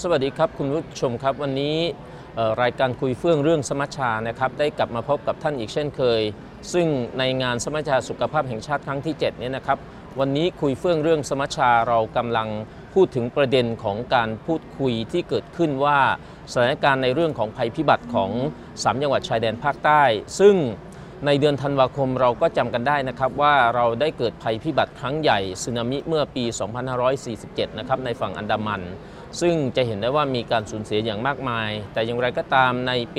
สวัสดีครับคุณผู้ชมครับวันนี้รายการคุยเฟื่องเรื่องสมัชชานะครับได้กลับมาพบกับท่านอีกเช่นเคยซึ่งในงานสมัชชาสุขภาพแห่งชาติครั้งที่7นี้นะครับวันนี้คุยเฟื่องเรื่องสมัชชาเรากำลังพูดถึงประเด็นของการพูดคุยที่เกิดขึ้นว่าสถานการณ์ในเรื่องของภัยพิบัติของ3จังหวัดชายแดนภาคใต้ซึ่งในเดือนธันวาคมเราก็จำกันได้นะครับว่าเราได้เกิดภัยพิบัติครั้งใหญ่สึนามิเมื่อปี 2547 นะครับในฝั่งอันดามันซึ่งจะเห็นได้ว่ามีการสูญเสียอย่างมากมายแต่อย่างไรก็ตามในปี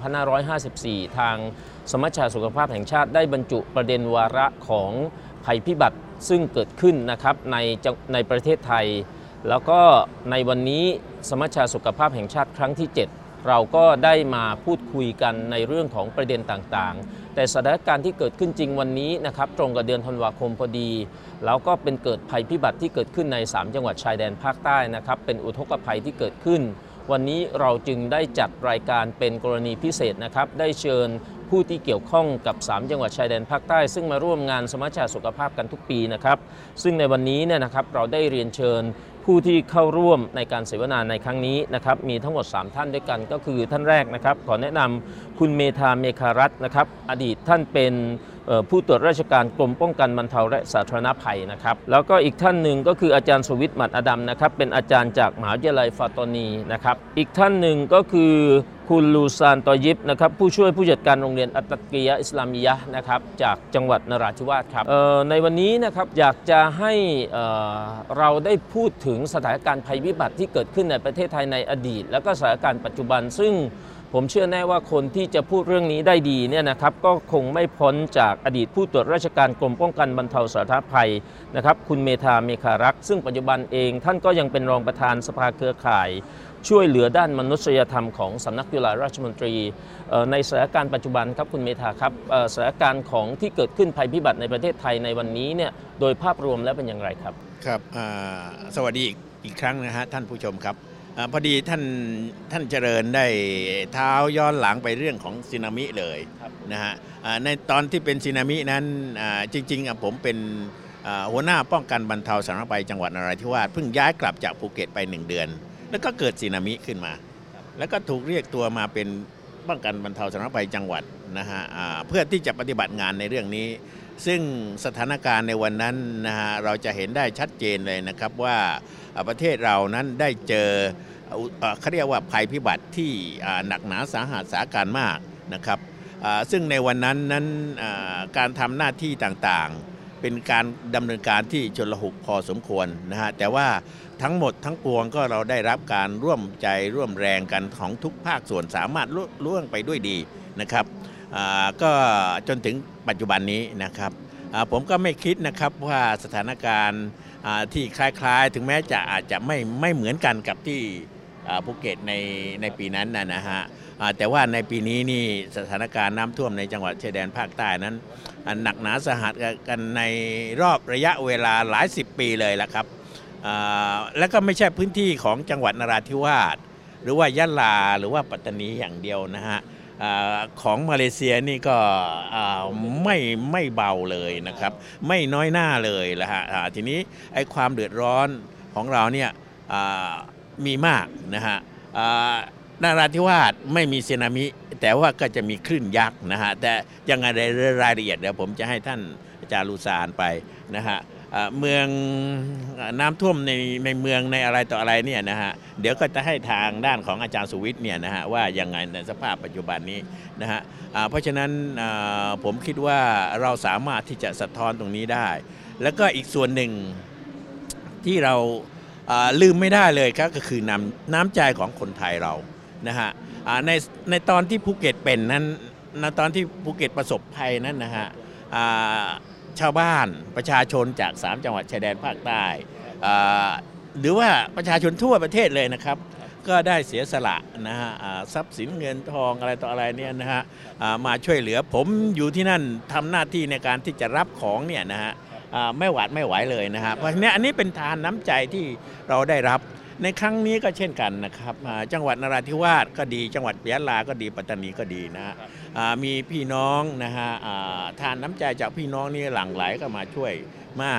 2554 ทางสมัชชาสุขภาพแห่งชาติได้บรรจุประเด็นวาระของภัยพิบัติซึ่งเกิดขึ้นนะครับในประเทศไทยแล้วก็ในวันนี้สมัชชาสุขภาพแห่งชาติครั้งที่ 7เราก็ได้มาพูดคุยกันในเรื่องของประเด็นต่างๆแต่สถานการณ์ที่เกิดขึ้นจริงวันนี้นะครับตรงกับเดือนธันวาคมพอดีแล้วก็เป็นเกิดภัยพิบัติที่เกิดขึ้นใน3จังหวัดชายแดนภาคใต้นะครับเป็นอุทกภัยที่เกิดขึ้นวันนี้เราจึงได้จัดรายการเป็นกรณีพิเศษนะครับได้เชิญผู้ที่เกี่ยวข้องกับ3จังหวัดชายแดนภาคใต้ซึ่งมาร่วมงานสมัชชาสุขภาพกันทุกปีนะครับซึ่งในวันนี้เนี่ยนะครับเราได้เรียนเชิญผู้ที่เข้าร่วมในการเสวนาในครั้งนี้นะครับมีทั้งหมด3ท่านด้วยกันก็คือท่านแรกนะครับขอแนะนำคุณเมธาเมฆารัตน์นะครับอดีตท่านเป็นผู้ตรวจราชการกรมป้องกันบรรเทาและสาธารณภัยนะครับแล้วก็อีกท่านหนึ่งก็คืออาจารย์สุวิทย์หมัดอดัมนะครับเป็นอาจารย์จากมหาวิทยาลัยฟาตอนีนะครับอีกท่านหนึ่งก็คือคุณลูซานตอยิบนะครับผู้ช่วยผู้จัดการโรงเรียนอัตตกียะอิสลามียะห์นะครับจากจังหวัดนราธิวาสครับในวันนี้นะครับอยากจะให้เราได้พูดถึงสถานการณ์ภัยพิบัติที่เกิดขึ้นในประเทศไทยในอดีตแล้วก็สถานการณ์ปัจจุบันซึ่งผมเชื่อแน่ว่าคนที่จะพูดเรื่องนี้ได้ดีเนี่ยนะครับก็คงไม่พ้นจากอดีตผู้ตรวจราชการกรมป้องกันบรรเทาสาธารณภัยนะครับคุณเมธาเมฆารักษ์ซึ่งปัจจุบันเองท่านก็ยังเป็นรองประธานสภาเครือข่ายช่วยเหลือด้านมนุษยธรรมของสำนักจุฬาราชมนตรีในสถานการณ์ปัจจุบันครับคุณเมธาครับสถานการณ์ของที่เกิดขึ้นภัยพิบัติในประเทศไทยในวันนี้เนี่ยโดยภาพรวมแล้วเป็นอย่างไรครับครับสวัสดีอีกครั้งนะฮะท่านผู้ชมครับพอดีท่านเจริญได้เท้าย้อนหลังไปเรื่องของสึนามิเลยนะฮะในตอนที่เป็นสึนามินั้นจริงๆผมเป็นหัวหน้าป้องกันบรรเทาสาธารณภัยจังหวัดนราธิวาสเพิ่งย้ายกลับจากภูเก็ตไป1 เดือนแล้วก็เกิดสึนามิขึ้นมาแล้วก็ถูกเรียกตัวมาเป็นป้องกันบรรเทาสาธารณภัยจังหวัดนะฮะเพื่อที่จะปฏิบัติงานในเรื่องนี้ซึ่งสถานการณ์ในวันนั้นนะฮะเราจะเห็นได้ชัดเจนเลยนะครับว่าประเทศเรานั้นได้เจอเขาเรียกว่าภัยพิบัติที่หนักหนาสาหัสสาการมากนะครับซึ่งในวันนั้นการทำหน้าที่ต่างๆเป็นการดำเนินการที่ชลหุกพอสมควรนะฮะแต่ว่าทั้งหมดทั้งปวงก็เราได้รับการร่วมใจร่วมแรงกันของทุกภาคส่วนสามารถล่วงไปด้วยดีนะครับก็จนถึงปัจจุบันนี้นะครับผมก็ไม่คิดนะครับว่าสถานการณ์ที่คล้ายๆถึงแม้จะอาจจะไม่เหมือนกันกับที่ภูเก็ตในปีนั้นนะฮะแต่ว่าในปีนี้นี่สถานการณ์น้ำท่วมในจังหวัดชายแดนภาคใต้นั้นหนักหนาสาหัสกันในรอบระยะเวลาหลาย10 ปีเลยละครับแล้วก็ไม่ใช่พื้นที่ของจังหวัดนราธิวาสหรือว่ายะลาหรือว่าปัตตานีอย่างเดียวนะฮะของมาเลเซียนี่ก็ไม่เบาเลยนะครับไม่น้อยหน้าเลยละฮะทีนี้ไอ้ความเดือดร้อนของเราเนี่ยมีมากนะฮะนราธิวาสไม่มีสึนามิแต่ว่าก็จะมีคลื่นยักษ์นะฮะแต่ยังไงรายละเอียดเดี๋ยวผมจะให้ท่านอาจารย์ลูซานไปนะฮะเมืองน้ำท่วมในเมืองในอะไรต่ออะไรเนี่ยนะฮะเดี๋ยวก็จะให้ทางด้านของอาจารย์สุวิทย์เนี่ยนะฮะว่ายังไงในสภาพปัจจุบันนี้นะฮะเพราะฉะนั้นผมคิดว่าเราสามารถที่จะสะท้อนตรงนี้ได้แล้วก็อีกส่วนหนึ่งที่เราลืมไม่ได้เลยครับก็คือน้ำใจของคนไทยเรานะฮะในตอนที่ภูเก็ตเป็นนั้นตอนที่ภูเก็ตประสบภัยนั้นนะฮะชาวบ้านประชาชนจาก3จังหวัดชายแดนภาคใต้หรือว่าประชาชนทั่วประเทศเลยนะครับก็ได้เสียสละนะฮะทรัพย์สินเงินทองอะไรต่ออะไรเนี่ยนะฮะมาช่วยเหลือผมอยู่ที่นั่นทำหน้าที่ในการที่จะรับของเนี่ยนะฮะไม่หวาดไม่ไหวเลยนะฮะเพราะฉะนั้นอันนี้เป็นทานน้ำใจที่เราได้รับในครั้งนี้ก็เช่นกันนะครับจังหวัดนราธิวาสก็ดีจังหวัดยะลาก็ดีปัตตานีก็ดีนะฮะมีพี่น้องนะฮะทานน้ำใจจากพี่น้องนี่หลั่งไหลก็มาช่วยมาก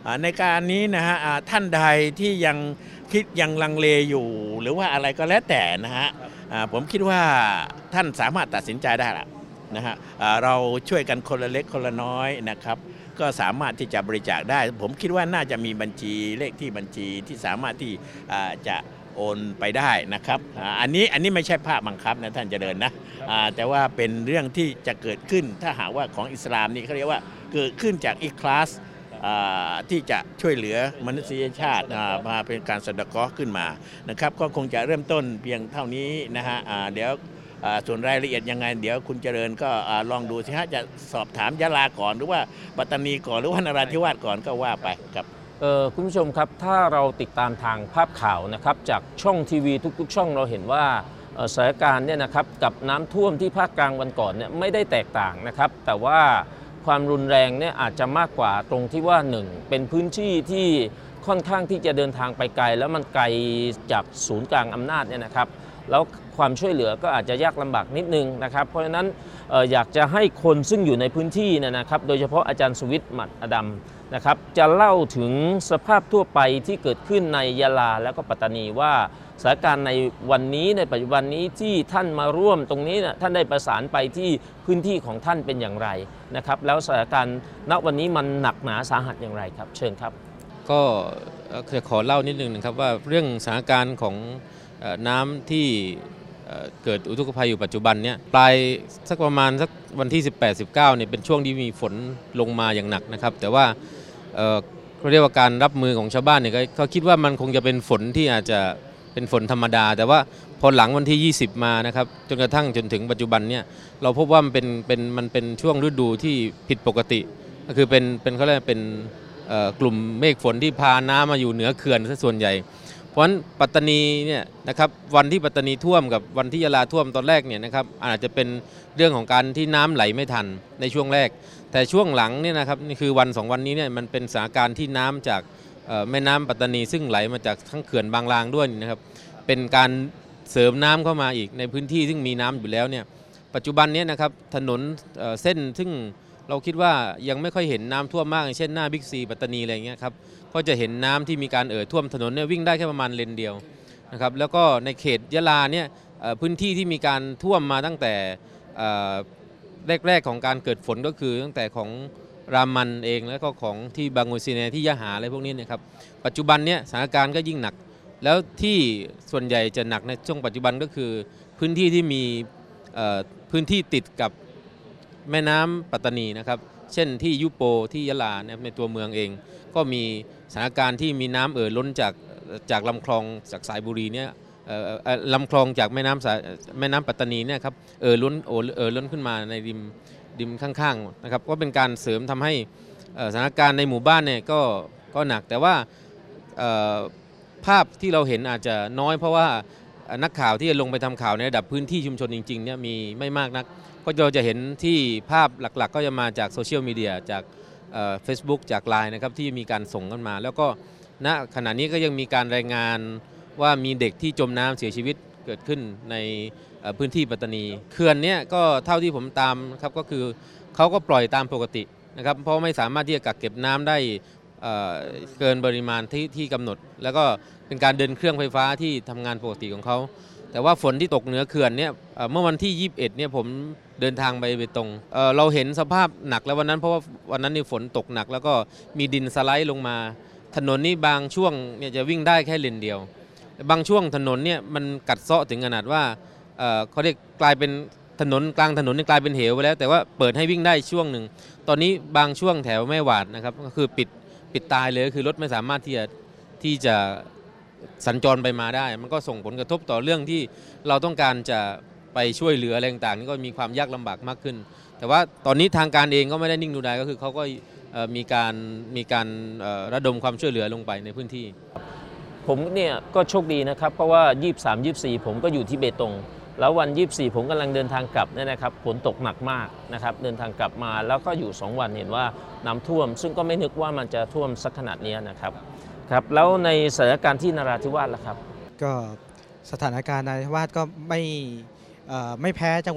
ในการนี้นะฮะท่านใดที่ยังคิดยังลังเลอยู่หรือว่าอะไรก็แล้วแต่นะฮะผมคิดว่าท่านสามารถตัดสินใจได้ละนะฮะเราช่วยกันคนละเล็กคนละน้อยนะครับก็สามารถที่จะบริจาคได้ผมคิดว่าน่าจะมีบัญชีเลขที่บัญชีที่สามารถที่จะโอนไปได้นะครับอันนี้ไม่ใช่ภาพบังคับนะท่านเจริญนะแต่ว่าเป็นเรื่องที่จะเกิดขึ้นถ้าหากว่าของอิสลามนี่เขาเรียกว่าเกิดขึ้นจากอิคลาสที่จะช่วยเหลือมนุษยชาติมาเป็นการสะดะเคราะห์ขึ้นมานะครับก็คงจะเริ่มต้นเพียงเท่านี้นะฮะเดี๋ยวส่วนรายละเอียดยังไงเดี๋ยวคุณเจริญก็ลองดูสิฮะจะสอบถามยะลาก่อนหรือว่าปัตตานีก่อนหรือว่านราธิวาสก่อนก็ว่าไปครับคุณผู้ชมครับถ้าเราติดตามทางภาพข่าวนะครับจากช่องทีวีทุกๆช่องเราเห็นว่าสถานการณ์เนี่ยนะครับกับน้ำท่วมที่ภาคกลางวันก่อนเนี่ยไม่ได้แตกต่างนะครับแต่ว่าความรุนแรงเนี่ยอาจจะมากกว่าตรงที่ว่า1เป็นพื้นที่ที่ค่อนข้างที่จะเดินทางไปไกลแล้วมันไกลจากศูนย์กลางอำนาจเนี่ยนะครับแล้วความช่วยเหลือก็อาจจะยากลำบากนิดนึงนะครับเพราะฉะนั้นอยากจะให้คนซึ่งอยู่ในพื้นที่นะครับโดยเฉพาะอาจารย์สุวิทย์หมัดอดัมนะครับจะเล่าถึงสภาพทั่วไปที่เกิดขึ้นในยะลาและก็ปัตตานีว่าสถานการณ์ในวันนี้ในปัจจุบันนี้ที่ท่านมาร่วมตรงนี้นะท่านได้ประสานไปที่พื้นที่ของท่านเป็นอย่างไรนะครับแล้วสถานการณ์ณวันนี้มันหนักหนาสาหัสอย่างไรครับเชิญครับก็ขอเล่านิดนึงนะครับว่าเรื่องสถานการณ์ของน้ำที่เกิดอุทกภัยอยู่ปัจจุบันเนี่ยปลายสักประมาณสักวันที่ 18-19 เนี่ยเป็นช่วงที่มีฝนลงมาอย่างหนักนะครับแต่ว่าเขาเรียกว่าการรับมือของชาวบ้านเนี่ยเขาคิดว่ามันคงจะเป็นฝนที่อาจจะเป็นฝนธรรมดาแต่ว่าพอหลังวันที่ 20 มานะครับจนกระทั่งจนถึงปัจจุบันเนี่ยเราพบว่ามันเป็นช่วงฤดูที่ผิดปกติก็คือเป็นเขาเรียกเป็นกลุ่มเมฆฝนที่พาน้ำมาอยู่เหนือเขื่อนซะส่วนใหญ่เพราะฉะนั้นปัตตานีเนี่ยนะครับวันที่ปัตตานีท่วมกับวันที่ยะลาท่วมตอนแรกเนี่ยนะครับอาจจะเป็นเรื่องของการที่น้ำไหลไม่ทันในช่วงแรกแต่ช่วงหลังเนี่ยนะครับนี่คือวัน2วันนี้เนี่ยมันเป็นสถานการณ์ที่น้ำจากแม่น้ำปัตตานีซึ่งไหลมาจากทั้งเขื่อนบางลางด้วยนะครับเป็นการเสริมน้ำเข้ามาอีกในพื้นที่ซึ่งมีน้ำอยู่แล้วเนี่ยปัจจุบันนี้นะครับถนนเส้นซึ่งเราคิดว่ายังไม่ค่อยเห็นน้ำท่วมมากอย่างเช่นหน้าบิ๊กซีปัตตานีอะไรเงี้ยครับก็จะเห็นน้ำที่มีการท่วมถนนเนี่ยวิ่งได้แค่ประมาณเลนเดียวนะครับแล้วก็ในเขตยะลาเนี่ยพื้นที่ที่มีการท่วมมาตั้งแต่แรกๆของการเกิดฝนก็คือตั้งแต่ของรามันเองแล้วก็ของที่บางกุซีเนที่ยะหาอะไรพวกนี้นะครับปัจจุบันเนี่ยสถานการณ์ก็ยิ่งหนักแล้วที่ส่วนใหญ่จะหนักในช่วงปัจจุบันก็คือพื้นที่ที่มีพื้นที่ติดกับแม่น้ำปัตตานีนะครับเช่นที่ยุโปที่ยะลาในตัวเมืองเองก็มีสถานการณ์ที่มีน้ำล้นจากลำคลองจากสายบุรีเนี่ยลำคลองจากแม่น้ำปัตตานีเนี่ยครับล้นขึ้นมาในริมข้างๆนะครับก็เป็นการเสริมทำให้สถานการณ์ในหมู่บ้านเนี่ยก็หนักแต่ว่าภาพที่เราเห็นอาจจะน้อยเพราะว่านักข่าวที่จะลงไปทำข่าวในระดับพื้นที่ชุมชนจริงๆเนี่ยมีไม่มากนักก็เราจะเห็นที่ภาพหลักๆก็จะมาจากโซเชียลมีเดียจากFacebook จาก LINE นะครับที่มีการส่งกันมาแล้วก็ณขณะนี้ก็ยังมีการรายงานว่ามีเด็กที่จมน้ำเสียชีวิตเกิดขึ้นในพื้นที่ปัตตานีเขื่อนนี้ก็เท่าที่ผมตามครับก็คือเขาก็ปล่อยตามปกตินะครับเพราะไม่สามารถที่จะกักเก็บน้ำได้เกินปริมาณที่กำหนดแล้วก็เป็นการเดินเครื่องไฟฟ้าที่ทำงานปกติของเขาแต่ว่าฝนที่ตกเหนือเขื่อนเนี่ยเมื่อวันที่21เนี่ยผมเดินทางไปเบตงเราเห็นสภาพหนักแล้ววันนั้นเพราะว่าวันนั้นนี่ฝนตกหนักแล้วก็มีดินสไลด์ลงมาถนนนี่บางช่วงเนี่ยจะวิ่งได้แค่เลนเดียวบางช่วงถนนเนี่ยมันกัดเซาะถึงขนาดว่าเขาเรียกกลายเป็นถนนกลางถนนนี่กลายเป็นเหวไปแล้วแต่ว่าเปิดให้วิ่งได้ช่วงหนึ่งตอนนี้บางช่วงแถวแม่หวาดนะครับก็คือปิดตายเลยคือรถไม่สามารถที่จะสัญจรไปมาได้มันก็ส่งผลกระทบต่อเรื่องที่เราต้องการจะไปช่วยเหลืออะไรต่างๆนี่ก็มีความยากลำบากมากขึ้นแต่ว่าตอนนี้ทางการเองก็ไม่ได้นิ่งดูดายก็คือเขาก็มีการระดมความช่วยเหลือลงไปในพื้นที่ผมเนี่ยก็โชคดีนะครับเพราะว่า23-24ผมก็อยู่ที่เบตงแล้ววัน24ผมกำลังเดินทางกลับเนี่ยนะครับฝนตกหนักมากนะครับเดินทางกลับมาแล้วก็อยู่2วันเห็นว่าน้ำท่วมซึ่งก็ไม่นึกว่ามันจะท่วมสักขนาดนี้นะครับครับแล้วในสถานการณ์ที่นราธิวาสล่ะครับก็สถานการณ์นราธิวาสก็ไม่แพ้จังหวัด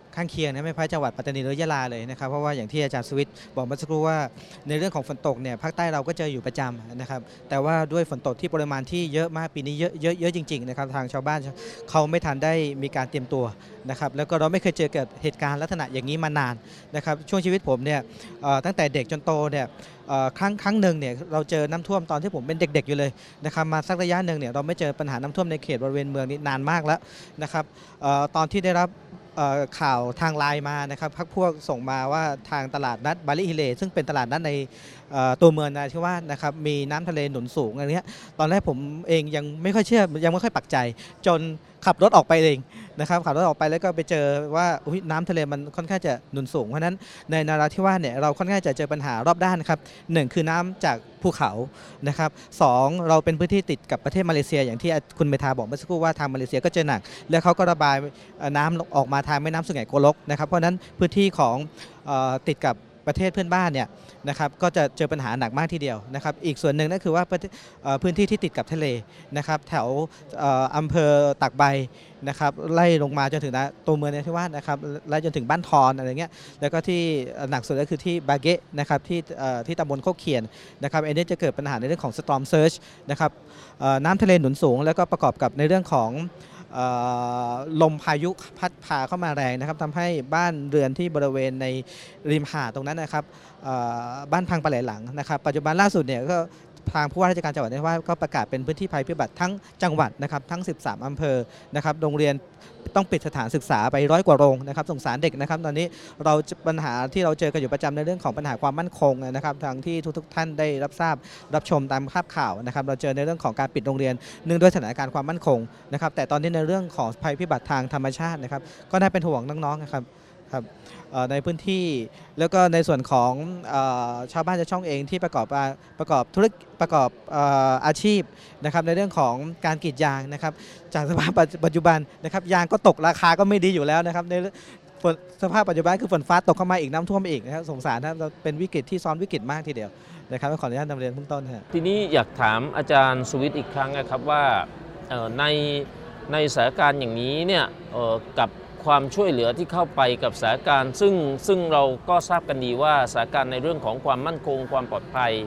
ข้างเคียงนะไม่แพ้จังหวัดปัตตานีหรือยะลาเลยนะครับเพราะว่าอย่างที่อาจารย์สวิทย์บอกเมื่อสักครู่ว่าในเรื่องของฝนตกเนี่ยภาคใต้เราก็เจออยู่ประจำนะครับแต่ว่าด้วยฝนตกที่ปริมาณที่เยอะมากปีนี้เยอะจริงๆนะครับทางชาวบ้านเขาไม่ทันได้มีการเตรียมตัวนะครับแล้วก็เราไม่เคยเจอเกิดเหตุการณ์ลักษณะอย่างนี้มานานนะครับช่วงชีวิตผมเนี่ยตั้งแต่เด็กจนโตเนี่ยครั้งหนึ่งเนี่ยเราเจอน้ำท่วมตอนที่ผมเป็นเด็กๆอยู่เลยนะครับมาสักระยะหนึ่งเนี่ยเราไม่เจอปัญหาน้ำท่วมในเขตบริเวณเมืองนี้นานมากแล้วนะครับตอนที่ได้รับข่าวทางไลน์มานะครับพวกส่งมาว่าทางตลาดนัดบาลิฮิเลซึ่งเป็นตลาดนัดในตัวเมืองนราธิวาสนะครับมีน้ำทะเลหนุนสูงอะไรเงี้ยตอนแรกผมเองยังไม่ค่อยเชื่อยังไม่ค่อยปักใจจนขับรถออกไปเองนะครับขับรถออกไปแล้วก็ไปเจอว่าน้ำทะเลมันค่อนข้างจะหนุนสูงเพราะนั้นในนราธิวาสเนี่ยเราค่อนข้างจะเจอปัญหารอบด้านครับหนึ่งคือน้ำจากภูเขานะครับสองเราเป็นพื้นที่ติดกับประเทศมาเลเซียอย่างที่คุณเมธาบอกเมื่อสักครู่ว่าทางมาเลเซียก็เจอหนักแล้วเขาก็ระบายน้ำออกมาทางแม่น้ำสุไหงโกลกนะครับเพราะนั้นพื้นที่ของติดกับประเทศเพื่อนบ้านเนี่ยนะครับก็จะเจอปัญหาหนักมากทีเดียวนะครับอีกส่วนหนึ่งนั่นคือว่าพื้นที่ที่ติดกับทะเลนะครับแถวอำเภอตากใบนะครับไล่ลงมาจนถึงตัวเมืองนราธิวาสนะครับไล่จนถึงบ้านทอนอะไรเงี้ยแล้วก็ที่หนักสุดก็คือที่บาเกะนะครับที่ตำบลโคกเขียนนะครับอันนี้จะเกิดปัญหาในเรื่องของ storm surge นะครับน้ำทะเลหนุนสูงแล้วก็ประกอบกับในเรื่องของลมพายุพัดพาเข้ามาแรงนะครับทำให้บ้านเรือนที่บริเวณในริมหาดตรงนั้นนะครับบ้านพังไปหลายหลังนะครับปัจจุบันล่าสุดเนี่ยก็ทางผู้ว่าราชการจังหวัดนราธิวาสก็ประกาศเป็นพื้นที่ภัยพิบัติทั้งจังหวัดนะครับทั้ง13อำเภอนะครับโรงเรียนต้องปิดสถานศึกษาไป100 กว่าโรงนะครับสงสารเด็กนะครับตอนนี้เราปัญหาที่เราเจอกันอยู่ประจำในเรื่องของปัญหาความมั่นคงนะครับทางที่ทุกท่านได้รับทราบรับชมตามภาพข่าวนะครับเราเจอในเรื่องของการปิดโรงเรียนเนื่องด้วยสถานการณ์ความมั่นคงนะครับแต่ตอนนี้ในเรื่องของภัยพิบัติทางธรรมชาตินะครับก็น่าเป็นห่วงน้องๆนะครับในพื้นที่แล้วก็ในส่วนของชาวบ้านชาวช่องเองที่ประกอบธุรกิจประกอบอาชีพนะครับในเรื่องของการกรีดยางนะครับจากสภาพปัจจุบันนะครับยางก็ตกราคาก็ไม่ดีอยู่แล้วนะครับในสภาพปัจจุบันคือฝนฟ้าตกเข้ามาอีกน้ำท่วมอีกนะครับสงสารนะเราเป็นวิกฤตที่ซ้อนวิกฤตมากทีเดียวนะครับขออนุญาตนำเรียนเบื้องต้นครับทีนี้อยากถามอาจารย์สวิทย์อีกครั้งนะครับว่าในสถานการณ์อย่างนี้เนี่ยกับความช่วยเหลือที่เข้าไปกับสถานการณ์ซึ่งเราก็ทราบกันดีว่าสถานการณ์ในเรื่องของความมั่นคงความปลอดภัย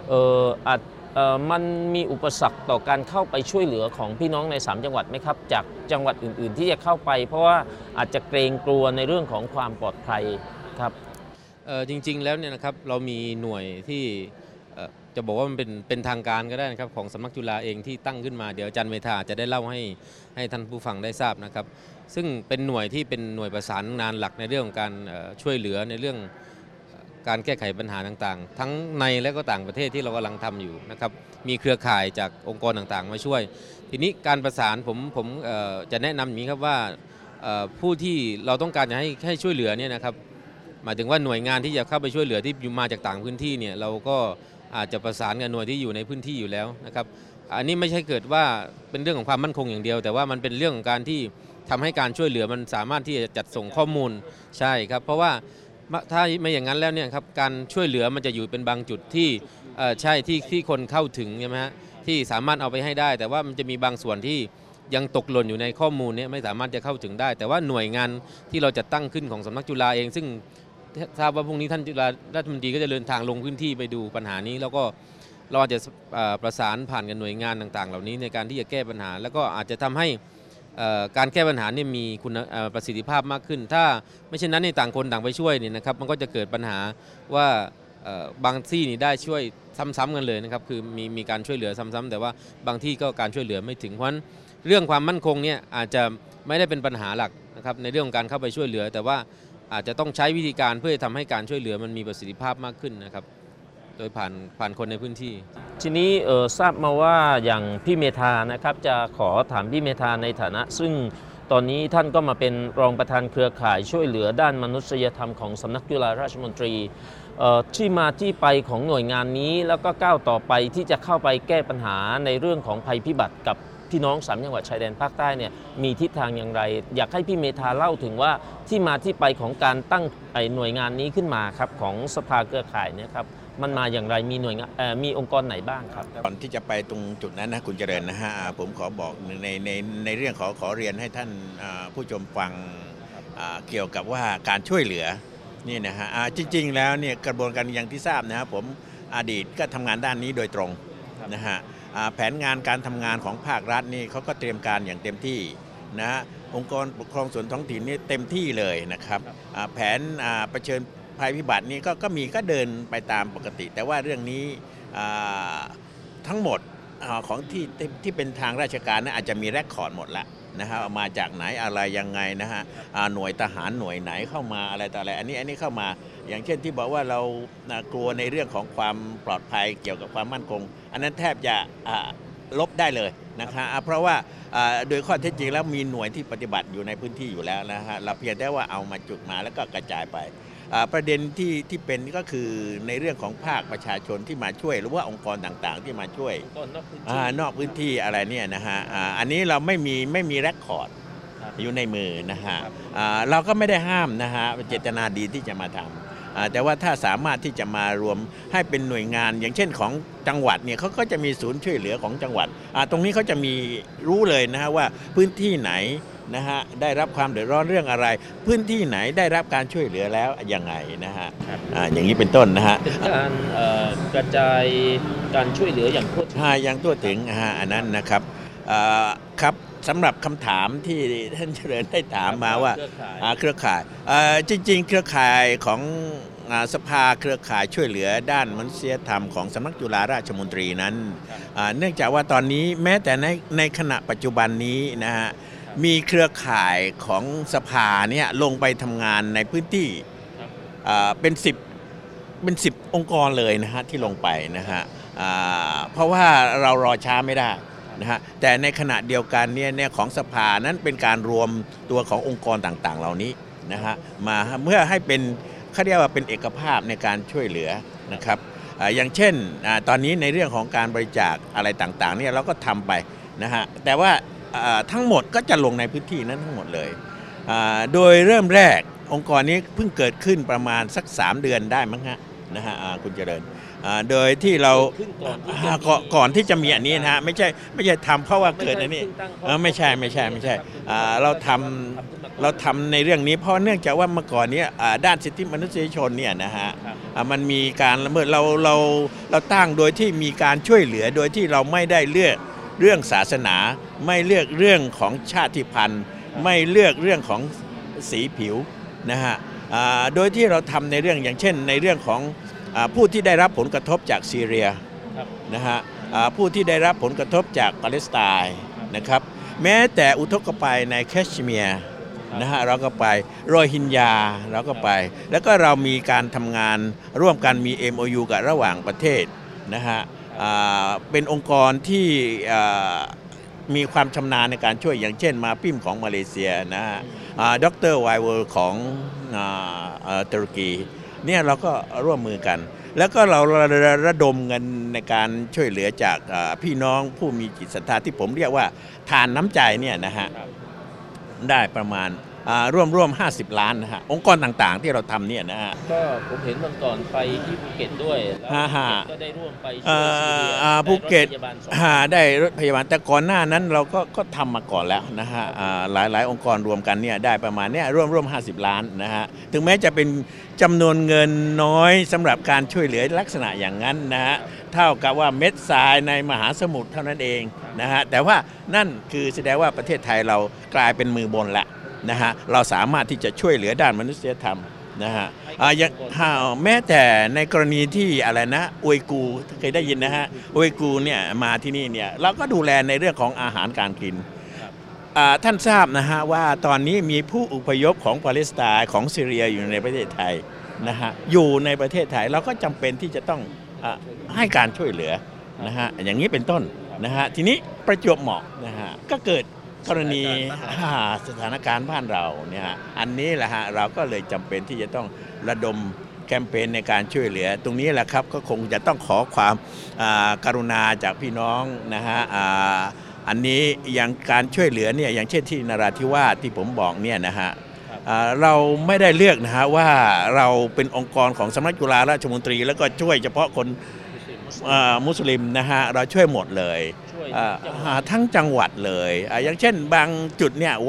มันมีอุปสรรคต่อการเข้าไปช่วยเหลือของพี่น้องใน3จังหวัดไหมครับจากจังหวัดอื่นๆที่จะเข้าไปเพราะว่าอาจจะเกรงกลัวในเรื่องของความปลอดภัยครับจริงๆแล้วเนี่ยนะครับเรามีหน่วยที่จะบอกว่ามันเป็นทางการก็ได้นะครับของสำนักจุฬาเองที่ตั้งขึ้นมาเดี๋ยวอาจารย์เมธาจะได้เล่าให้ท่านผู้ฟังได้ทราบนะครับซึ่งเป็นหน่วยที่เป็นหน่วยประสานงานหลักในเรื่องของการช่วยเหลือในเรื่องการแก้ไขปัญหาต่างๆทั้งในและก็ต่างประเทศที่เรากำลังทำอยู่นะครับมีเครือข่ายจากองค์กรต่างๆมาช่วยทีนี้การประสานผมจะแนะนำอย่างนี้ครับว่าผู้ที่เราต้องการจะให้ช่วยเหลือเนี่ยนะครับหมายถึงว่าหน่วยงานที่จะเข้าไปช่วยเหลือที่มาจากต่างพื้นที่เนี่ยเราก็อาจจะประสานกับหน่วยที่อยู่ในพื้นที่อยู่แล้วนะครับอันนี้ไม่ใช่เกิดว่าเป็นเรื่องของความมั่นคงอย่างเดียวแต่ว่ามันเป็นเรื่องของการที่ทำให้การช่วยเหลือมันสามารถที่จะจัดส่งข้อมูลใช่ครับเพราะว่าถ้าไม่อย่างนั้นแล้วเนี่ยครับการช่วยเหลือมันจะอยู่เป็นบางจุดที่ใช่ที่คนเข้าถึงใช่ไหมฮะที่สามารถเอาไปให้ได้แต่ว่ามันจะมีบางส่วนที่ยังตกหล่นอยู่ในข้อมูลนี้ไม่สามารถจะเข้าถึงได้แต่ว่าหน่วยงานที่เราจะตั้งขึ้นของสำนักจุฬาเองซึ่งทราบว่าพรุ่งนี้ท่านจุฬารัฐมนตรีก็จะเดินทางลงพื้นที่ไปดูปัญหานี้แล้วก็เราอาจจะประสานผ่านกับหน่วยงานต่างๆเหล่านี้ในการที่จะแก้ปัญหาแล้วก็อาจจะทำให้การแก้ปัญหาเนี่ยมีคุณประสิทธิภาพมากขึ้นถ้าไม่เช่นนั้นในต่างคนต่างไปช่วยเนี่ยนะครับมันก็จะเกิดปัญหาว่าบางที่นี่ได้ช่วยซ้ำๆกันเลยนะครับคือมีการช่วยเหลือซ้ำๆแต่ว่าบางที่ก็การช่วยเหลือไม่ถึงเพราะฉะนั้นเรื่องความมั่นคงเนี่ยอาจจะไม่ได้เป็นปัญหาหลักนะครับในเรื่องของการเข้าไปช่วยเหลือแต่ว่าอาจจะต้องใช้วิธีการเพื่อทำให้การช่วยเหลือมันมีประสิทธิภาพมากขึ้นนะครับโดยผ่านคนในพื้นที่ทีนี้ทราบมาว่าอย่างพี่เมธานะครับจะขอถามพี่เมธาในฐานะซึ่งตอนนี้ท่านก็มาเป็นรองประธานเครือข่ายช่วยเหลือด้านมนุษยธรรมของสำนักจุฬาราชมนตรีที่มาที่ไปของหน่วยงานนี้แล้วก็ก้าวต่อไปที่จะเข้าไปแก้ปัญหาในเรื่องของภัยพิบัติกับพี่น้อง3จังหวัดชายแดนภาคใต้เนี่ยมีทิศทางอย่างไรอยากให้พี่เมธาเล่าถึงว่าที่มาที่ไปของการตั้งหน่วยงานนี้ขึ้นมาครับของสภาเครือข่ายเนี่ยครับมันมาอย่างไรมีหน่วยงานมีองค์กรไหนบ้างครับก่อนที่จะไปตรงจุดนั้นนะคุณเจริญนะฮะผมขอบอกในเรื่องขอเรียนให้ท่านผู้ชมฟังเกี่ยวกับว่าการช่วยเหลือนี่นะฮะจริงๆแล้วเนี่ยกระบวนการอย่างที่ทราบนะครับผมอดีตก็ทำงานด้านนี้โดยตรงนะฮะแผนงานการทำงานของภาครัฐนี่เขาก็เตรียมการอย่างเต็มที่นะฮะองค์กรปกครองส่วนท้องถิ่นนี่เต็มที่เลยนะครับแผนเผชิญภัยพิบัตินี่ก็เดินไปตามปกติ แต่ว่าเรื่องนี้ทั้งหมดของที่เป็นทางราชการนะอาจจะมีแรคคอร์ดหมดแล้วนะฮะมาจากไหนอะไรยังไงนะฮะหน่วยทหารหน่วยไหนเข้ามาอะไรต่ออะไรอันนี้เข้ามาอย่างเช่นที่บอกว่าเรากลัวในเรื่องของความปลอดภัยเกี่ยวกับความมั่นคงอันนั้นแทบจะลบได้เลยนะคะเพราะว่าโดยข้อเท็จจริงแล้วมีหน่วยที่ปฏิบัติอยู่ในพื้นที่อยู่แล้วนะฮะเราเพียงแต่ว่าเอามาจุดมาแล้วก็กระจายไปประเด็นที่เป็นก็คือในเรื่องของภาคประชาชนที่มาช่วยหรือว่าองค์กรต่างๆที่มาช่วยนอกพื้นที่อะไรเนี่ยนะฮะอันนี้เราไม่มีแรคคอร์ดอยู่ในมือนะฮะเราก็ไม่ได้ห้ามนะฮะเจตนาดีที่จะมาทำแต่ว่าถ้าสามารถที่จะมารวมให้เป็นหน่วยงานอย่างเช่นของจังหวัดเนี่ยเขาก็จะมีศูนย์ช่วยเหลือของจังหวัดตรงนี้เขาจะมีรู้เลยนะฮะว่าพื้นที่ไหนนะฮะได้รับความเดือดร้อนเรื่องอะไรพื้นที่ไหนได้รับการช่วยเหลือแล้วยังไงนะฮะอย่างนี้เป็นต้นนะฮะเป็นการกระจายการช่วยเหลืออย่างทั่วถึงอย่างทั่วถึงอันนั้นนะครับครับสำหรับคำถามที่ท่านเจริญได้ถามมาว่าเครือข่ายจริงๆเครือข่ายของสภาเครือข่ายช่วยเหลือด้านมนุษยธรรมของสำนักจุฬาราชมนตรีนั้นเนื่องจากว่าตอนนี้แม้แต่ในขณะปัจจุบันนี้นะฮะมีเครือข่ายของสภาเนี่ยลงไปทำงานในพื้นที่เป็น10องค์กรเลยนะฮะที่ลงไปนะฮะเพราะว่าเรารอช้าไม่ได้นะฮะแต่ในขณะเดียวกันเนี่ยของสภานั้นเป็นการรวมตัวขององค์กรต่างๆเหล่านี้นะฮะมาเพื่อให้เป็นเขาเรียกว่าเป็นเอกภาพในการช่วยเหลือนะครับอย่างเช่นตอนนี้ในเรื่องของการบริจาคอะไรต่างๆเนี่ยเราก็ทำไปนะฮะแต่ว่าทั้งหมดก็จะลงในพื้นที่นั้นทั้งหมดเลยโดยเริ่มแรกองค์กรนี้เพิ่งเกิดขึ้นประมาณสัก3 เดือนได้มั้งฮะนะฮะคุณเจริญโดยที่เราก่อนที่จะมีอันนี้นะฮะไม่ใช่ทำเพราะว่าเกิดอันนี้ไม่ใช่เราทำในเรื่องนี้เพราะเนื่องจากว่าเมื่อก่อนนี้ด้านสิทธิมนุษยชนเนี่ยนะฮะมันมีการละเมิดเราตั้งโดยที่มีการช่วยเหลือโดยที่เราไม่ได้เลือกเรื่องศาสนาไม่เลือกเรื่องของชาติพันธุ์ไม่เลือกเรื่องของสีผิวนะฮะโดยที่เราทำในเรื่องอย่างเช่นในเรื่องของผู้ที่ได้รับผลกระทบจากซีเรียนะฮะผู้ที่ได้รับผลกระทบจากปาเลสไตน์นะครับแม้แต่อุทกภัยในแคชเมียร์นะฮะเราก็ไปโรฮิงญาเราก็ไปแล้วก็เรามีการทำงานร่วมกันมี MOU กับระหว่างประเทศนะฮะเป็นองค์กรที่มีความชำนาญในการช่วยอย่างเช่นมาพิมของมาเลเซียนะฮะดร.ไวเวอร์ของตุรกีเนี่ยเราก็ร่วมมือกันแล้วก็เราระดมเงินในการช่วยเหลือจากพี่น้องผู้มีจิตศรัทธาที่ผมเรียกว่าทานน้ำใจเนี่ยนะฮะได้ประมาณร่วม50 ล้านนะฮะองค์กรต่างๆที่เราทำเนี่ยนะฮะก็ผมเห็นวันก่อนไปที่ภูเก็ตด้วยแล้วก็ได้ร่วมไปช่วยซีเรียภูเก็ตได้รถพยาบาลแต่ก่อนหน้านั้นเราก็ทำมาก่อนแล้วนะฮะหลายองค์กรรวมกันเนี่ยได้ประมาณเนี่ยร่วม50 ล้านนะฮะถึงแม้จะเป็นจำนวนเงินน้อยสำหรับการช่วยเหลือลักษณะอย่างนั้นนะฮะเท่ากับว่าเม็ดทรายในมหาสมุทรเท่านั้นเองนะฮะแต่ว่านั่นคือแสดงว่าประเทศไทยเรากลายเป็นมือบนละนะฮะเราสามารถที่จะช่วยเหลือด้านมนุษยธรรมนะฮะแม้แต่ในกรณีที่อะไรนะอุยกูเคยได้ยินนะฮะอุยกูเนี่ยมาที่นี่เนี่ยเราก็ดูแลในเรื่องของอาหารการกินท่านทราบนะฮะว่าตอนนี้มีผู้อพยพของปาเลสไตน์ของซีเรียอยู่ในประเทศไทยนะฮะอยู่ในประเทศไทยเราก็จำเป็นที่จะต้องให้การช่วยเหลือนะฮะอย่างนี้เป็นต้นนะฮะทีนี้ประจวบเหมาะนะฮะก็เกิดกรณีสถานการณ์บ้านเราเนี่ยอันนี้แหละฮะเราก็เลยจำเป็นที่จะต้องระดมแคมเปญในการช่วยเหลือตรงนี้แหละครับก็คงจะต้องขอความกรุณาจากพี่น้องนะฮะอันนี้อย่างการช่วยเหลือเนี่ยอย่างเช่นที่นราธิวาสที่ผมบอกเนี่ยนะฮะเราไม่ได้เลือกนะฮะว่าเราเป็นองค์กรของสำนักจุฬาราชมนตรีแล้วก็ช่วยเฉพาะคนมุสลิมนะฮะเราช่วยหมดเลยทั้งจังหวัดเลยอย่างเช่นบางจุดเนี่ยวัด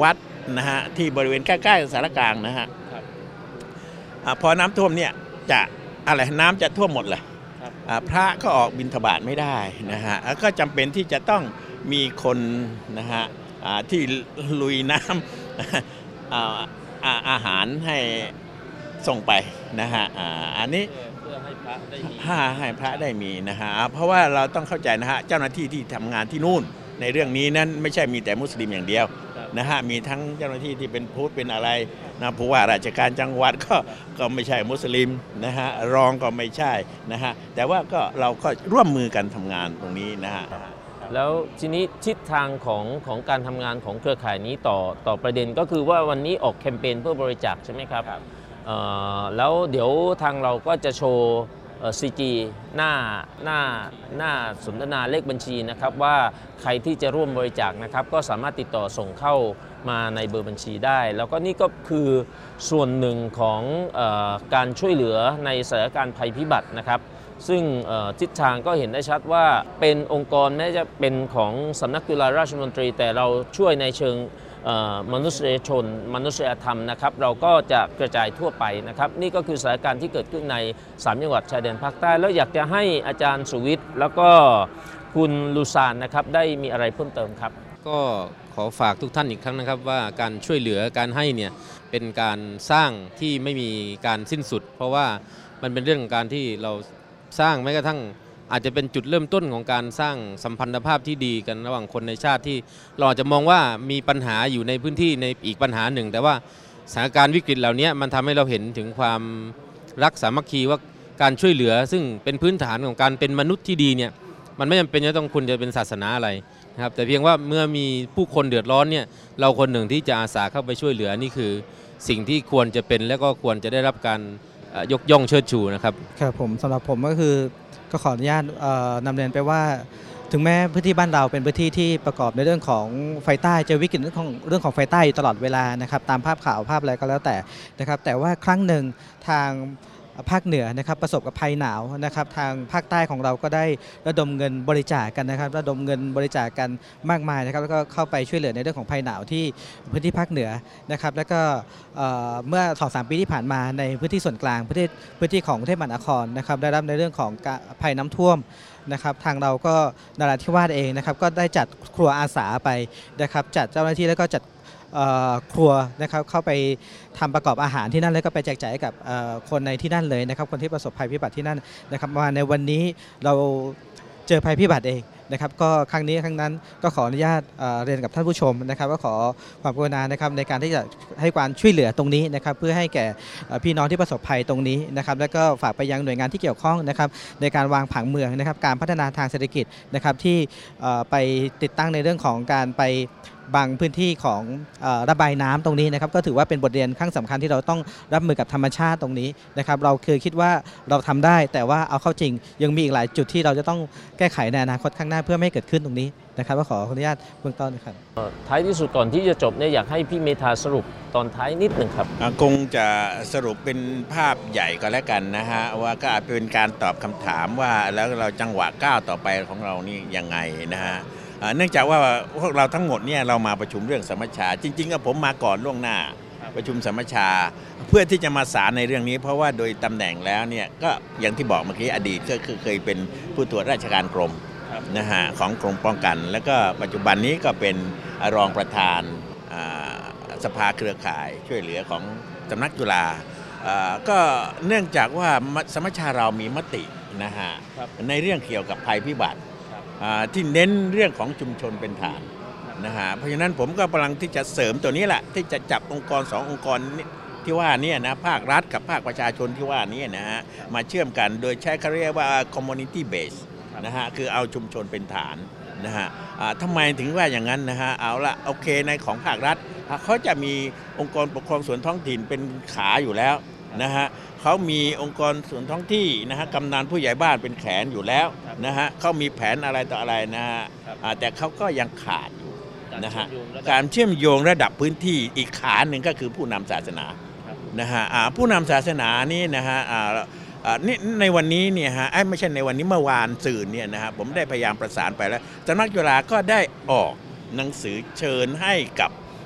นะฮะที่บริเวณใกล้ๆสารกลางนะฮะพอน้ำท่วมเนี่ยจะอะไรน้ำจะท่วมหมดเลยพระก็ออกบิณฑบาตไม่ได้นะฮะก็จำเป็นที่จะต้องมีคนนะฮะที่ลุยน้ำอาหารให้ส่งไปนะฮะอันนี้เพื่อให้พระได้มีนะฮะเพราะว่าเราต้องเข้าใจนะฮะเจ้าหน้าที่ที่ทำงานที่นู่นในเรื่องนี้นั้นไม่ใช่มีแต่มุสลิมอย่างเดียวนะฮะมีทั้งเจ้าหน้าที่ที่เป็นพุทธเป็นอะไรนะผู้ว่าราชการจังหวัดก็ไม่ใช่มุสลิมนะฮะรองก็ไม่ใช่นะฮะแต่ว่าเราก็ร่วมมือกันทำงานตรงนี้นะฮะแล้วทีนี้ทิศทางของการทำงานของเครือข่ายนี้ต่อประเด็นก็คือว่าวันนี้ออกแคมเปญเพื่อบริจาคใช่ไหมครับแล้วเดี๋ยวทางเราก็จะโชว์CG หน้าสนทนาเลขบัญชีนะครับว่าใครที่จะร่วมบริจาคนะครับก็สามารถติดต่อส่งเข้ามาในเบอร์บัญชีได้แล้วก็นี่ก็คือส่วนหนึ่งของการช่วยเหลือในสถานการณ์ภัยพิบัตินะครับซึ่งทิศทางก็เห็นได้ชัดว่าเป็นองค์กรแม้จะเป็นของสำนักจุฬาราชมนตรีแต่เราช่วยในเชิงมนุษยชนมนุษยธรรมนะครับเราก็จะกระจายทั่วไปนะครับนี่ก็คือสถานการณ์ที่เกิดขึ้นใน3จังหวัดชายแดนภาคใต้แล้วอยากจะให้อาจารย์สุวิทย์แล้วก็คุณลูซานนะครับได้มีอะไรเพิ่มเติมครับก็ขอฝากทุกท่านอีกครั้งนะครับว่าการช่วยเหลือการให้เนี่ยเป็นการสร้างที่ไม่มีการสิ้นสุดเพราะว่ามันเป็นเรื่องของการที่เราสร้างแม้กระทั่งอาจจะเป็นจุดเริ่มต้นของการสร้างสัมพันธภาพที่ดีกันระหว่างคนในชาติที่เราอาจจะมองว่ามีปัญหาอยู่ในพื้นที่ในอีกปัญหาหนึ่งแต่ว่าสถานการณ์วิกฤตเหล่านี้มันทำให้เราเห็นถึงความรักสามัคคีว่าการช่วยเหลือซึ่งเป็นพื้นฐานของการเป็นมนุษย์ที่ดีเนี่ยมันไม่จำเป็นจะต้องคุณจะเป็นศาสนาอะไรนะครับแต่เพียงว่าเมื่อมีผู้คนเดือดร้อนเนี่ยเราคนหนึ่งที่จะอาสาเข้าไปช่วยเหลือนี่คือสิ่งที่ควรจะเป็นและก็ควรจะได้รับการยกย่องเชิดชูนะครับครับผมสำหรับผมก็คือก็ขออนุญาตนำเรียนไปว่าถึงแม้พื้นที่บ้านเราเป็นพื้นที่ที่ประกอบในเรื่องของไฟใต้เจอวิกฤตเรื่องของไฟใต้อยู่ตลอดเวลานะครับตามภาพข่าวภาพอะไรก็แล้วแต่นะครับแต่ว่าครั้งหนึ่งทางภาคเหนือนะครับประสบกับภัยหนาวนะครับทางภาคใต้ของเราก็ได้ระดมเงินบริจาคกันนะครับระดมเงินบริจาคกันมากมายนะครับแล้วก็เข้าไปช่วยเหลือในเรื่องของภัยหนาวที่พื้นที่ภาคเหนือนะครับแล้วก็เมื่อ 2-3 ปีที่ผ่านมาในพื้นที่ส่วนกลางพื้นที่ของกรุงเทพมหานครนะครับได้รับในเรื่องของภัยน้ำท่วมนะครับทางเราก็นราธิวาสเองนะครับก็ได้จัดครัวอาสาไปนะครับจัดเจ้าหน้าที่แล้วก็จัดครัวนะครับเข้าไปทำประกอบอาหารที่นั่นแล้วก็ไปแจกจ่ายให้กับคนในที่นั่นเลยนะครับคนที่ประสบภัยพิบัติที่นั่นนะครับมาในวันนี้เราเจอภัยพิบัติเองนะครับก็ครั้งนี้ครั้งนั้นก็ขออนุญาตเรียนกับท่านผู้ชมนะครับว่าขอความกรุณานะครับในการที่จะให้ความช่วยเหลือตรงนี้นะครับเพื่อให้แก่พี่น้องที่ประสบภัยตรงนี้นะครับแล้วก็ฝากไปยังหน่วยงานที่เกี่ยวข้องนะครับในการวางผังเมืองนะครับการพัฒนาทางเศรษฐกิจนะครับที่ไปติดตั้งในเรื่องของการไปบางพื้นที่ของระบายน้ำตรงนี้นะครับก็ถือว่าเป็นบทเรียนครั้งสำคัญที่เราต้องรับมือกับธรรมชาติตรงนี้นะครับเราเคยคิดว่าเราทำได้แต่ว่าเอาเข้าจริงยังมีอีกหลายจุดที่เราจะต้องแก้ไขในอนาคตข้างหน้าเพื่อไม่ให้เกิดขึ้นตรงนี้นะครับก็ขออนุญาตเบื้องต้นนะครับท้ายที่สุดก่อนที่จะจบเนี่ยอยากให้พี่เมธาสรุปตอนท้ายนิดหนึ่งครับคงจะสรุปเป็นภาพใหญ่ก็แล้วกันนะฮะว่าก็อาจเป็นการตอบคำถามว่าแล้วเราจังหวะก้าวต่อไปของเรานี่ยังไงนะฮะเนื่องจากว่าพวกเราทั้งหมดเนี่ยเรามาประชุมเรื่องสัมมชาจริงๆก็ผมมาก่อนล่วงหน้าประชุมสัมมชาเพื่อที่จะมาสารในเรื่องนี้เพราะว่าโดยตำแหน่งแล้วเนี่ยก็อย่างที่บอกเมื่อกี้อดีตก็คือเคยเป็นผู้ตรวจราชการกรมนะฮะของกรมป้องกันแล้วก็ปัจจุบันนี้ก็เป็นรองประธานสภาเครือข่ายช่วยเหลือของสำนักจุฬาก็เนื่องจากว่าสัมมชาเรามีมตินะฮะในเรื่องเกี่ยวกับภัยพิบัติที่เน้นเรื่องของชุมชนเป็นฐานนะฮะเพราะฉะนั้นผมก็กำลังที่จะเสริมตัวนี้แหละที่จะจับองค์กร2องค์กรที่ว่านี่นะภาครัฐกับภาคประชาชนที่ว่านี้นะฮะมาเชื่อมกันโดยใช้เขาเรียกว่า community base นะฮะคือเอาชุมชนเป็นฐานนะฮะทำไมถึงว่าอย่างนั้นนะฮะเอาละโอเคในของภาครัฐเขาจะมีองค์กรปกครองส่วนท้องถิ่นเป็นขาอยู่แล้วนะฮะเขามีองค์กรส่วนท้องที่นะฮะกำนันผู้ใหญ่บ้านเป็นแขนอยู่แล้วนะฮะเขามีแผนอะไรต่ออะไรนะฮะแต่เขาก็ยังขาดอยู่นะฮะการเชื่อมโยงระดับพื้นที่อีกขาหนึ่งก็คือผู้นำศาสนานะฮะผู้นำศาสนานี่นะฮะนี่ในวันนี้เนี่ยฮะไม่ใช่ในวันนี้เมื่อวานสื่อเนี่ยนะฮะผมได้พยายามประสานไปแล้วสำนักจุฬาก็ได้ออกหนังสือเชิญให้กับ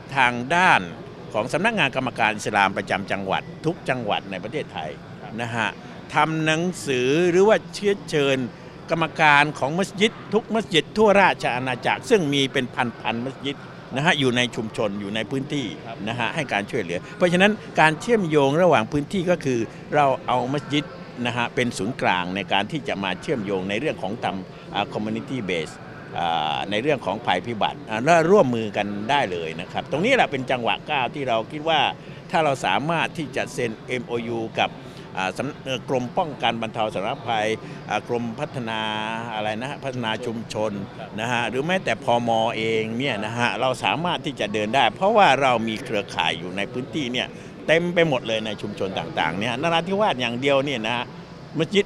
ทางด้านของสำนักงานกรรมการอิสลามประจำจังหวัดทุกจังหวัดในประเทศไทยนะฮะทำหนังสือหรือว่าเชิญกรรมการของมัสยิดทุกมัสยิดทั่วราชอาณาจักรซึ่งมีเป็นพันมัสยิดนะฮะอยู่ในชุมชนอยู่ในพื้นที่นะฮะให้การช่วยเหลือเพราะฉะนั้นการเชื่อมโยงระหว่างพื้นที่ก็คือเราเอามัสยิดนะฮะเป็นศูนย์กลางในการที่จะมาเชื่อมโยงในเรื่องของcommunity base ในเรื่องของภัยพิบัติและร่วมมือกันได้เลยนะครับตรงนี้แหละเป็นจังหวะก้าวที่เราคิดว่าถ้าเราสามารถที่จะเซ็น MOU กับกรมป้องกันบรรเทาสาธารณภัยกรมพัฒนาอะไรนะพัฒนาชุมชนนะฮะหรือแม้แต่พม.เองเนี่ยนะฮะเราสามารถที่จะเดินได้เพราะว่าเรามีเครือข่ายอยู่ในพื้นที่เนี่ยเต็มไปหมดเลยในชุมชนต่างๆเนี่ยนราธิวาสอย่างเดียวเนี่ยนะมัสยิด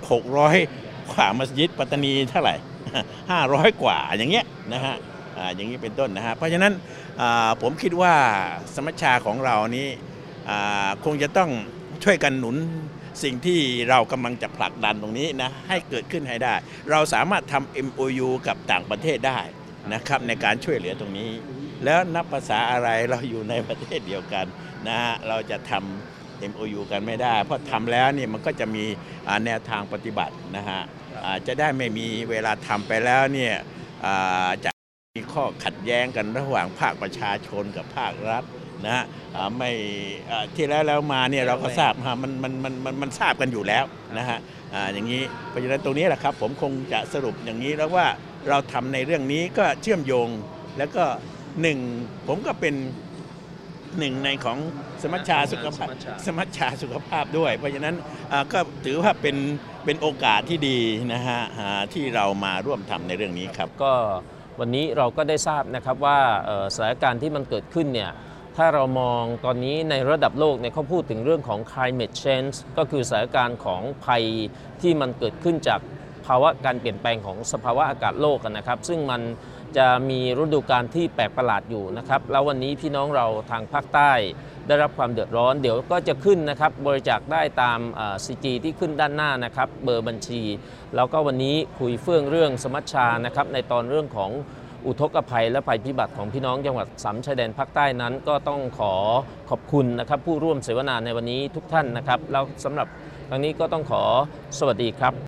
600กว่ามัสยิดปัตตานีเท่าไหร่500 กว่าอย่างเงี้ยนะฮะอย่างนี้เป็นต้นนะฮะเพราะฉะนั้นผมคิดว่าสมัชชาของเรานี้คงจะต้องช่วยกันหนุนสิ่งที่เรากำลังจะผลักดันตรงนี้นะให้เกิดขึ้นให้ได้เราสามารถทำ MOU กับต่างประเทศได้นะครับในการช่วยเหลือตรงนี้แล้วนับภาษาอะไรเราอยู่ในประเทศเดียวกันนะเราจะทำ MOU กันไม่ได้เพราะทำแล้วเนี่ยมันก็จะมีแนวทางปฏิบัตินะฮะจะได้ไม่มีเวลาทำไปแล้วเนี่ยจะมีข้อขัดแย้งกันระหว่างภาคประชาชนกับภาครัฐนะฮะไม่ที่แล้วมาเนี่ยเราก็ทราบมันทราบกันอยู่แล้วนะฮะอย่างนี้เพราะฉะนั้นตรงนี้แหละครับผมคงจะสรุปอย่างนี้แล้วว่าเราทำในเรื่องนี้ก็เชื่อมโยงแล้วก็ผมก็เป็นหนึ่งในของสมัชชาสุขภาพด้วยเพราะฉะนั้นก็ถือว่าเป็นโอกาสที่ดีนะฮะที่เรามาร่วมทำในเรื่องนี้ครับก็วันนี้เราก็ได้ทราบนะครับว่าสถานการณ์ที่มันเกิดขึ้นเนี่ยถ้าเรามองตอนนี้ในระดับโลกเนี่ยเขาพูดถึงเรื่องของ climate change ก็คือสถานการณ์ของภัยที่มันเกิดขึ้นจากภาวะการเปลี่ยนแปลงของสภาวะอากาศโลกนะครับซึ่งมันจะมีฤดูกาลที่แปลกประหลาดอยู่นะครับแล้ววันนี้พี่น้องเราทางภาคใต้ได้รับความเดือดร้อนเดี๋ยวก็จะขึ้นนะครับบริจาคได้ตามCG ที่ขึ้นด้านหน้านะครับเบอร์บัญชีแล้วก็วันนี้คุยเฟื่องเรื่องสมัชชานะครับในตอนเรื่องของอุทกภัยและภัยพิบัติของพี่น้องจังหวัดสามชายแดนภาคใต้นั้นก็ต้องขอบคุณนะครับผู้ร่วมเสวนาในวันนี้ทุกท่านนะครับแล้วสำหรับครั้งนี้ก็ต้องขอสวัสดีครับ